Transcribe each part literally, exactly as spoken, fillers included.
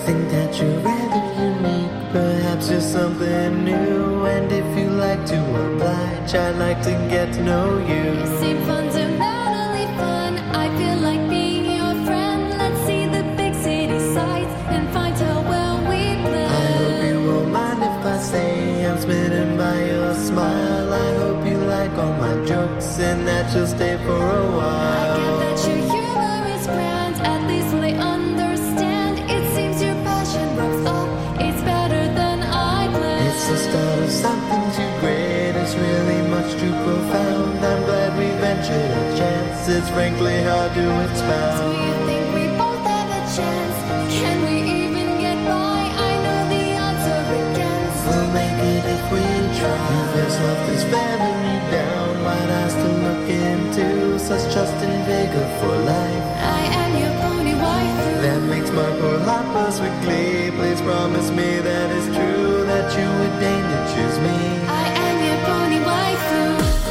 think that you're rather unique. Perhaps you're something new. And if you like to oblige, I'd like to get to know you. You seem fundamentally fun. I feel like being your friend. Let's see the big city sights and find how well we blend. I hope you won't mind if I say I'm smitten by your smile. I hope you like all my jokes and that you'll stay for a while. I get that your humor is grand. At least I understand. It seems your passion rubs off. It's better than I planned. It's the start of something too great. It's really much too profound. I'm glad we ventured a chance. It's frankly hard to Do expound. you think we both have a chance? Can we even get by? I know the odds are against. We'll make it if we try. Your face left is very down. Wide eyes to look into. Such trust and vigor for life. I am your pony waifu. That makes my poor heart burst with glee. Please promise me that it's true, that you would deign to choose me. I am your pony waifu.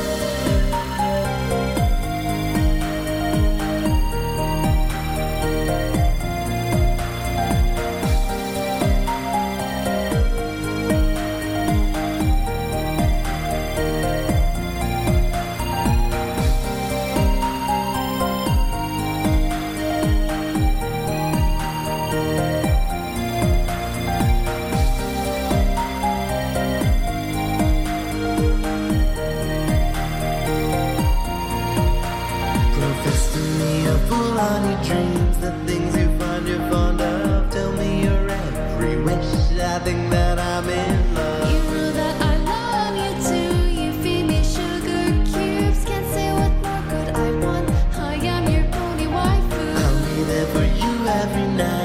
Profess to me a fool on your dreams, the things you find you're fond of. Tell me your every wish. I think that I'm in love. You know that I love you too. You feed me sugar cubes. Can't say what more could I want. I am your pony waifu. I'll be there for you every night.